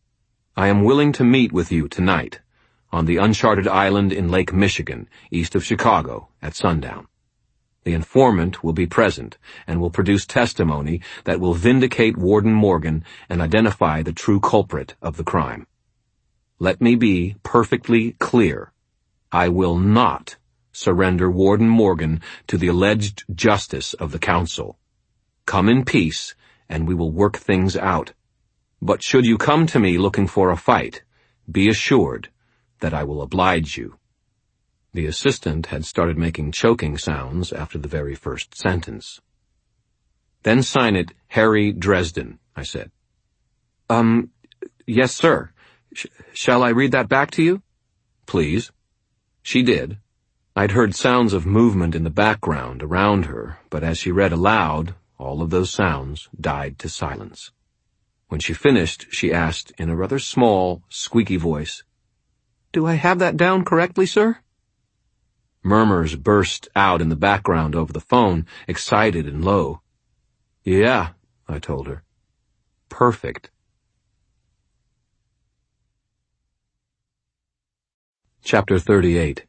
I am willing to meet with you tonight, on the uncharted island in Lake Michigan, east of Chicago, at sundown. The informant will be present and will produce testimony that will vindicate Warden Morgan and identify the true culprit of the crime. Let me be perfectly clear. I will not surrender Warden Morgan to the alleged justice of the council. Come in peace, and we will work things out. But should you come to me looking for a fight, be assured that I will oblige you." The assistant had started making choking sounds after the very first sentence. "Then sign it Harry Dresden," I said. Yes, sir. Shall I read that back to you?" "Please." She did. I'd heard sounds of movement in the background around her, but as she read aloud, all of those sounds died to silence. When she finished, she asked in a rather small, squeaky voice, "Do I have that down correctly, sir?" Murmurs burst out in the background over the phone, excited and low. "Yeah," I told her. "Perfect." Chapter 38.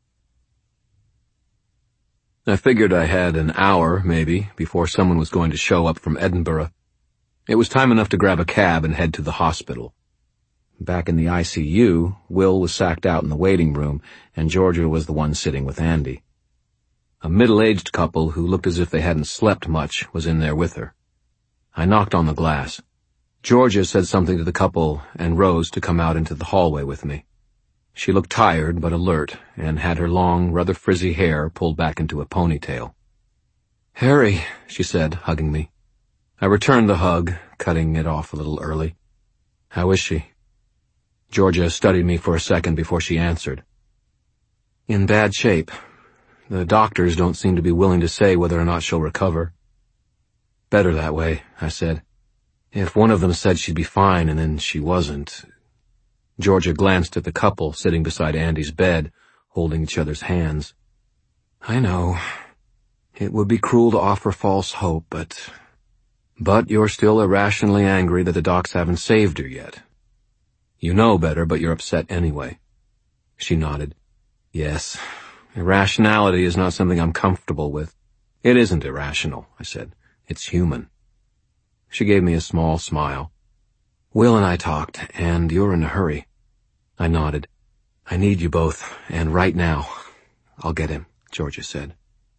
I figured I had an hour, maybe, before someone was going to show up from Edinburgh. It was time enough to grab a cab and head to the hospital. Back in the ICU, Will was sacked out in the waiting room, and Georgia was the one sitting with Andy. A middle-aged couple who looked as if they hadn't slept much was in there with her. I knocked on the glass. Georgia said something to the couple and rose to come out into the hallway with me. She looked tired but alert, and had her long, rather frizzy hair pulled back into a ponytail. "Harry," she said, hugging me. I returned the hug, cutting it off a little early. "How is she?" Georgia studied me for a second before she answered. "In bad shape. The doctors don't seem to be willing to say whether or not she'll recover." "Better that way," I said. "If one of them said she'd be fine and then she wasn't—" Georgia glanced at the couple sitting beside Andy's bed, holding each other's hands. "I know. It would be cruel to offer false hope, but you're still irrationally angry that the docs haven't saved her yet. You know better, but you're upset anyway." She nodded. "Yes, irrationality is not something I'm comfortable with." "It isn't irrational," I said. "It's human." She gave me a small smile. "Will and I talked, and you're in a hurry." I nodded. "I need you both, and right now." "I'll get him," Georgia said.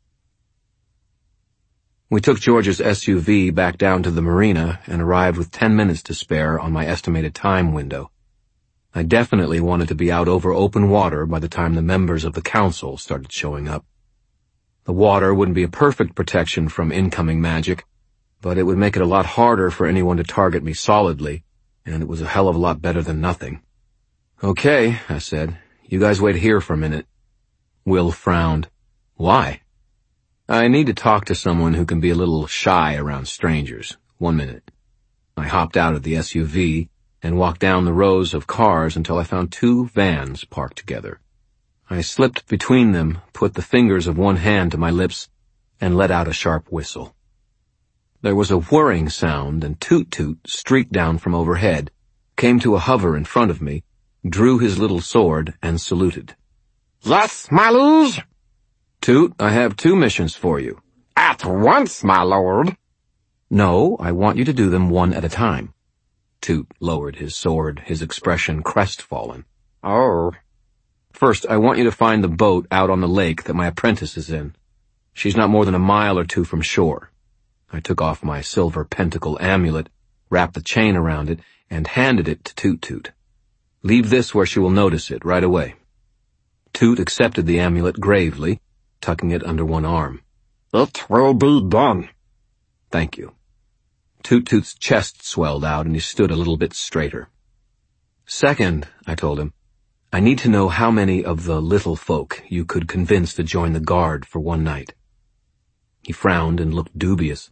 We took Georgia's SUV back down to the marina and arrived with 10 minutes to spare on my estimated time window. I definitely wanted to be out over open water by the time the members of the council started showing up. The water wouldn't be a perfect protection from incoming magic, but it would make it a lot harder for anyone to target me solidly, and it was a hell of a lot better than nothing. "Okay," I said. "You guys wait here for a minute." Will frowned. "Why?" "I need to talk to someone who can be a little shy around strangers. 1 minute." I hopped out of the SUV and walked down the rows of cars until I found 2 vans parked together. I slipped between them, put the fingers of one hand to my lips, and let out a sharp whistle. There was a whirring sound, and Toot-Toot streaked down from overhead, came to a hover in front of me, drew his little sword, and saluted. "Yes, my liege?" "Toot, I have 2 missions for you." "At once, my lord." "No, I want you to do them one at a time." Toot lowered his sword, his expression crestfallen. "Oh." "First, I want you to find the boat out on the lake that my apprentice is in. She's not more than a mile or 2 from shore." I took off my silver pentacle amulet, wrapped the chain around it, and handed it to Toot-Toot. "Leave this where she will notice it right away." Toot accepted the amulet gravely, tucking it under one arm. "It will be done." "Thank you." Toot-Toot's chest swelled out and he stood a little bit straighter. "Second," I told him, "I need to know how many of the little folk you could convince to join the guard for 1 night." He frowned and looked dubious.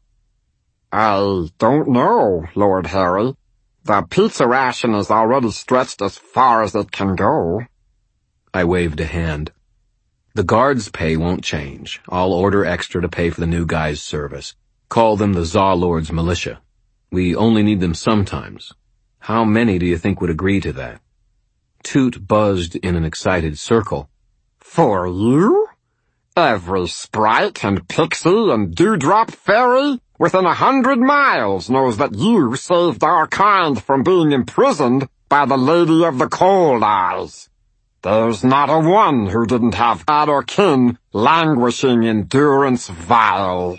"I don't know, Lord Harry. The pizza ration is already stretched as far as it can go." I waved a hand. "The guard's pay won't change. I'll order extra to pay for the new guy's service. Call them the Zawlord's militia. We only need them sometimes. How many do you think would agree to that?" Toot buzzed in an excited circle. "For you? Every sprite and pixie and dewdrop fairy within 100 miles knows that you saved our kind from being imprisoned by the Lady of the Cold Eyes. There's not a one who didn't have god or kin languishing in durance vile."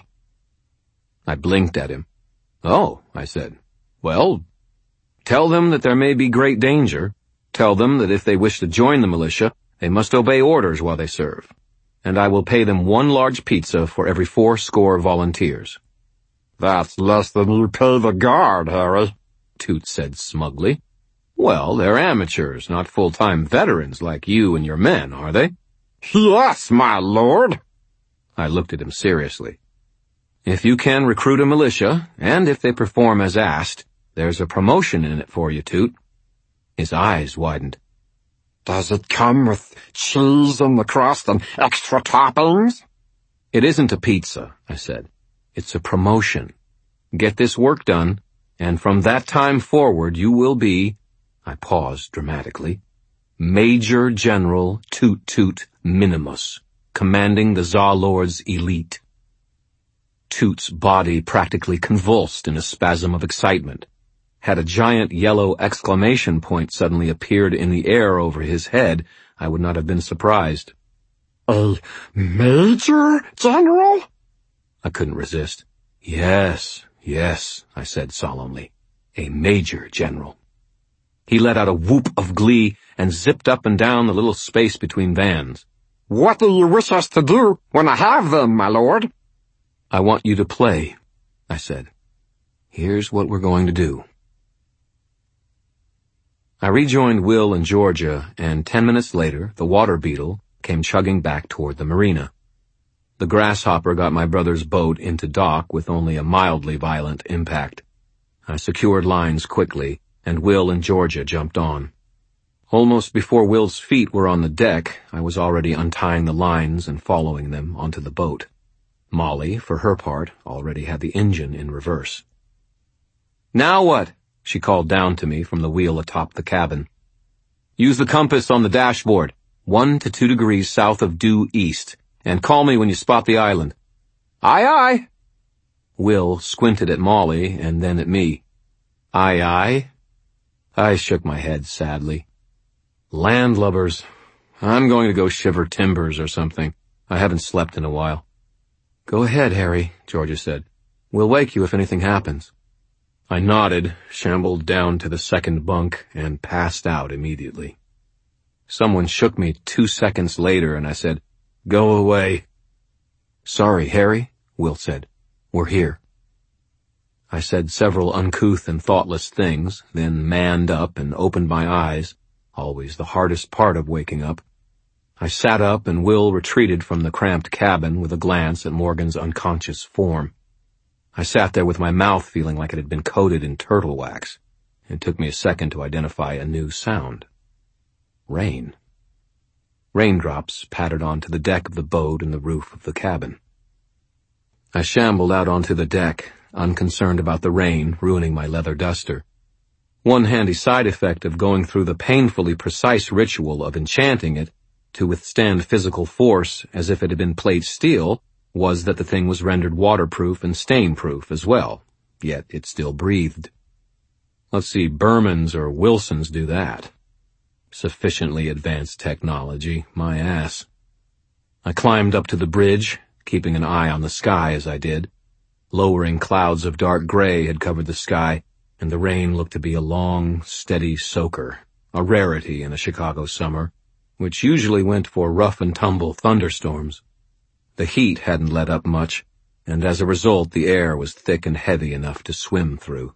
I blinked at him. "Oh," I said. "Well, tell them that there may be great danger. Tell them that if they wish to join the militia, they must obey orders while they serve. And I will pay them 1 large pizza for every 4 volunteers." "That's less than you pay the guard, Harry," Toot said smugly. Well, they're amateurs, not full-time veterans like you and your men, are they? Yes, my lord. I looked at him seriously. If you can recruit a militia, and if they perform as asked, there's a promotion in it for you, Toot. His eyes widened. Does it come with cheese in the crust and extra toppings? It isn't a pizza, I said. It's a promotion. Get this work done, and from that time forward you will be, I paused dramatically, Major General Toot Toot Minimus, commanding the Zawlord's elite. Toot's body practically convulsed in a spasm of excitement. Had a giant yellow exclamation point suddenly appeared in the air over his head, I would not have been surprised. A major general? I couldn't resist. Yes, I said solemnly. A major general. He let out a whoop of glee and zipped up and down the little space between vans. What do you wish us to do when I have them, my lord? I want you to play, I said. Here's what we're going to do. I rejoined Will and Georgia, and 10 minutes later, the water beetle came chugging back toward the marina. The grasshopper got my brother's boat into dock with only a mildly violent impact. I secured lines quickly, and Will and Georgia jumped on. Almost before Will's feet were on the deck, I was already untying the lines and following them onto the boat. Molly, for her part, already had the engine in reverse. Now what? She called down to me from the wheel atop the cabin. Use the compass on the dashboard, 1 to 2 degrees south of due east, and call me when you spot the island. Aye, aye. Will squinted at Molly and then at me. Aye, aye. I shook my head sadly. Landlubbers. I'm going to go shiver timbers or something. I haven't slept in a while. Go ahead, Harry, Georgia said. We'll wake you if anything happens. I nodded, shambled down to the second bunk, and passed out immediately. Someone shook me 2 seconds later, and I said, Go away. Sorry, Harry, Will said. We're here. I said several uncouth and thoughtless things, then manned up and opened my eyes, always the hardest part of waking up. I sat up and Will retreated from the cramped cabin with a glance at Morgan's unconscious form. I sat there with my mouth feeling like it had been coated in turtle wax. It took me a second to identify a new sound. Rain. Raindrops pattered onto the deck of the boat and the roof of the cabin. I shambled out onto the deck, unconcerned about the rain ruining my leather duster. One handy side effect of going through the painfully precise ritual of enchanting it to withstand physical force as if it had been plate steel was that the thing was rendered waterproof and stain-proof as well, yet it still breathed. Let's see Berman's or Wilson's do that. Sufficiently advanced technology, my ass. I climbed up to the bridge, keeping an eye on the sky as I did. Lowering clouds of dark gray had covered the sky, and the rain looked to be a long, steady soaker, a rarity in a Chicago summer, which usually went for rough-and-tumble thunderstorms. The heat hadn't let up much, and as a result the air was thick and heavy enough to swim through.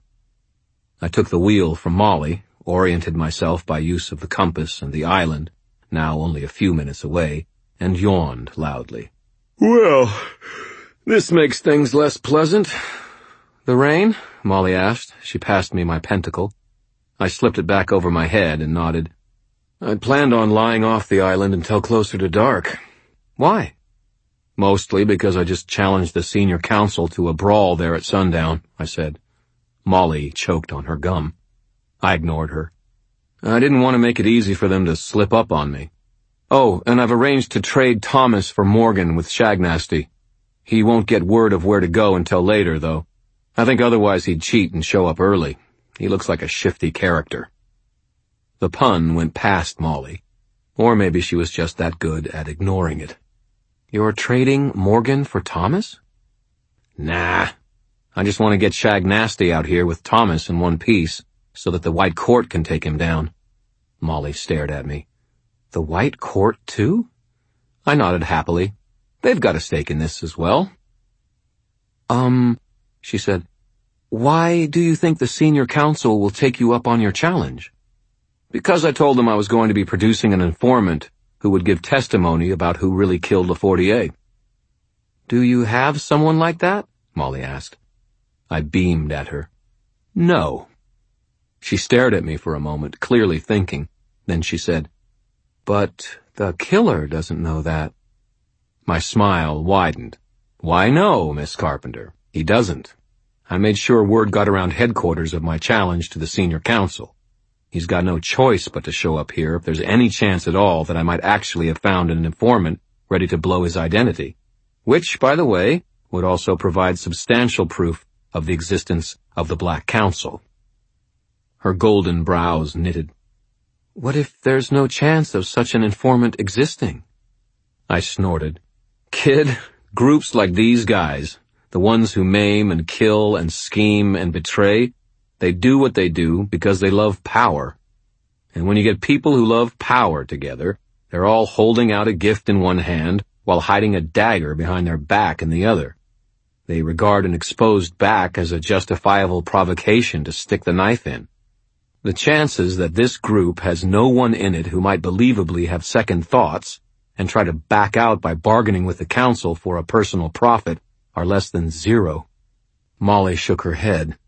I took the wheel from Molly, oriented myself by use of the compass and the island, now only a few minutes away, and yawned loudly. Well, this makes things less pleasant. The rain? Molly asked. She passed me my pentacle. I slipped it back over my head and nodded. I'd planned on lying off the island until closer to dark. Why? Mostly because I just challenged the senior council to a brawl there at sundown, I said. Molly choked on her gum. I ignored her. I didn't want to make it easy for them to slip up on me. Oh, and I've arranged to trade Thomas for Morgan with Shagnasty. He won't get word of where to go until later, though. I think otherwise he'd cheat and show up early. He looks like a shifty character. The pun went past Molly. Or maybe she was just that good at ignoring it. You're trading Morgan for Thomas? Nah. I just want to get Shagnasty out here with Thomas in one piece, so that the White Court can take him down. Molly stared at me. The White Court, too? I nodded happily. They've got a stake in this as well. She said, why do you think the senior council will take you up on your challenge? Because I told them I was going to be producing an informant who would give testimony about who really killed LaFortier. Do you have someone like that? Molly asked. I beamed at her. No. She stared at me for a moment, clearly thinking. Then she said, But the killer doesn't know that. My smile widened. Why no, Miss Carpenter? He doesn't. I made sure word got around headquarters of my challenge to the senior counsel. He's got no choice but to show up here if there's any chance at all that I might actually have found an informant ready to blow his identity, which, by the way, would also provide substantial proof of the existence of the Black Council. Her golden brows knitted. What if there's no chance of such an informant existing? I snorted. Kid, groups like these guys, the ones who maim and kill and scheme and betray, they do what they do because they love power. And when you get people who love power together, they're all holding out a gift in one hand while hiding a dagger behind their back in the other. They regard an exposed back as a justifiable provocation to stick the knife in. The chances that this group has no one in it who might believably have second thoughts and try to back out by bargaining with the council for a personal profit are less than zero. Molly shook her head.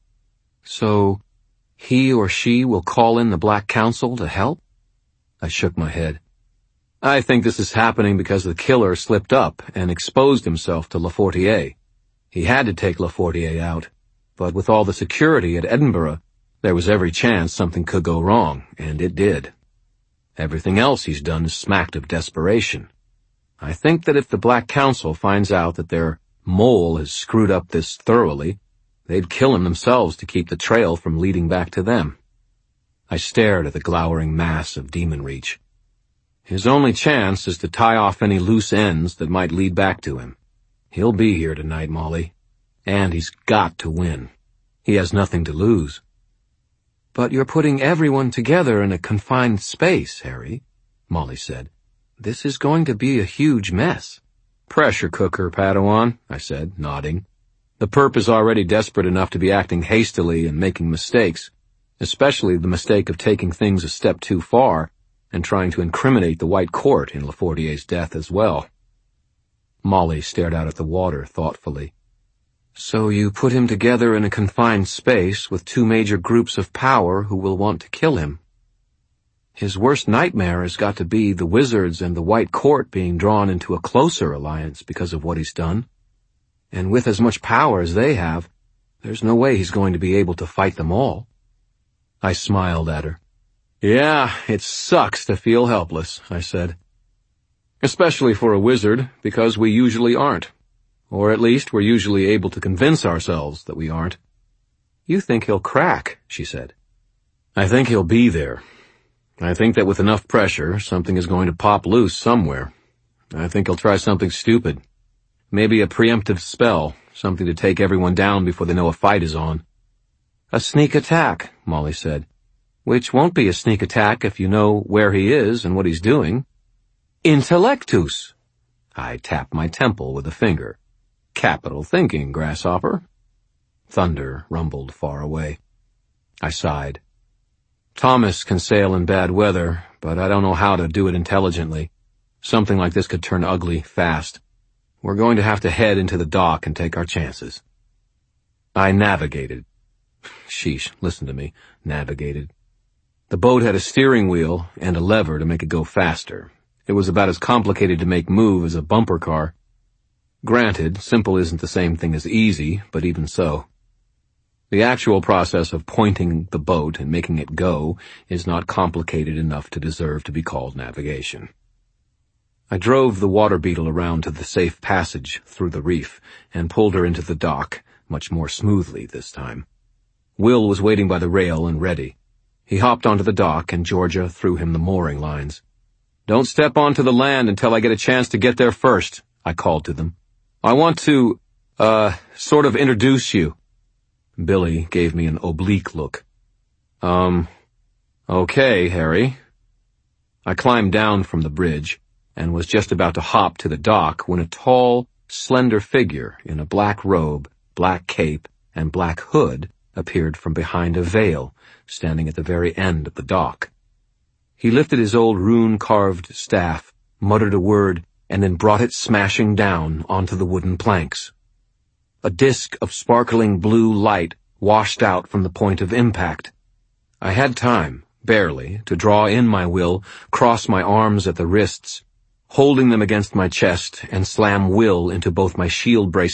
So, he or she will call in the Black Council to help? I shook my head. I think this is happening because the killer slipped up and exposed himself to LaFortier. He had to take LaFortier out, but with all the security at Edinburgh, there was every chance something could go wrong, and it did. Everything else he's done is smacked of desperation. I think that if the Black Council finds out that their mole has screwed up this thoroughly, they'd kill him themselves to keep the trail from leading back to them. I stared at the glowering mass of Demon Reach. His only chance is to tie off any loose ends that might lead back to him. He'll be here tonight, Molly. And he's got to win. He has nothing to lose. But you're putting everyone together in a confined space, Harry, Molly said. This is going to be a huge mess. Pressure cooker, Padawan, I said, nodding. The perp is already desperate enough to be acting hastily and making mistakes, especially the mistake of taking things a step too far and trying to incriminate the White Court in LaFortier's death as well. Molly stared out at the water thoughtfully. So you put him together in a confined space with two major groups of power who will want to kill him. His worst nightmare has got to be the Wizards and the White Court being drawn into a closer alliance because of what he's done. And with as much power as they have, there's no way he's going to be able to fight them all. I smiled at her. Yeah, it sucks to feel helpless, I said. Especially for a wizard, because we usually aren't. Or at least we're usually able to convince ourselves that we aren't. You think he'll crack, she said. I think he'll be there. I think that with enough pressure, something is going to pop loose somewhere. I think he'll try something stupid. Maybe a preemptive spell, something to take everyone down before they know a fight is on. A sneak attack, Molly said. Which won't be a sneak attack if you know where he is and what he's doing. Intellectus! I tapped my temple with a finger. Capital thinking, grasshopper. Thunder rumbled far away. I sighed. Thomas can sail in bad weather, but I don't know how to do it intelligently. Something like this could turn ugly fast. We're going to have to head into the dock and take our chances. I navigated. Sheesh, listen to me. Navigated. The boat had a steering wheel and a lever to make it go faster. It was about as complicated to make move as a bumper car. Granted, simple isn't the same thing as easy, but even so. The actual process of pointing the boat and making it go is not complicated enough to deserve to be called navigation. I drove the water beetle around to the safe passage through the reef and pulled her into the dock, much more smoothly this time. Will was waiting by the rail and ready. He hopped onto the dock and Georgia threw him the mooring lines. Don't step onto the land until I get a chance to get there first, I called to them. I want to, sort of introduce you. Billy gave me an oblique look. Okay, Harry. I climbed down from the bridge and was just about to hop to the dock when a tall, slender figure in a black robe, black cape, and black hood appeared from behind a veil, standing at the very end of the dock. He lifted his old rune-carved staff, muttered a word, and then brought it smashing down onto the wooden planks. A disk of sparkling blue light washed out from the point of impact. I had time, barely, to draw in my will, cross my arms at the wrists, holding them against my chest, and slam will into both my shield bracelets